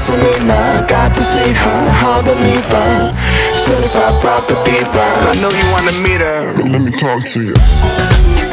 Selena, got to see her, how the diva, certified proper diva. I know you wanna meet her, but let me talk to you.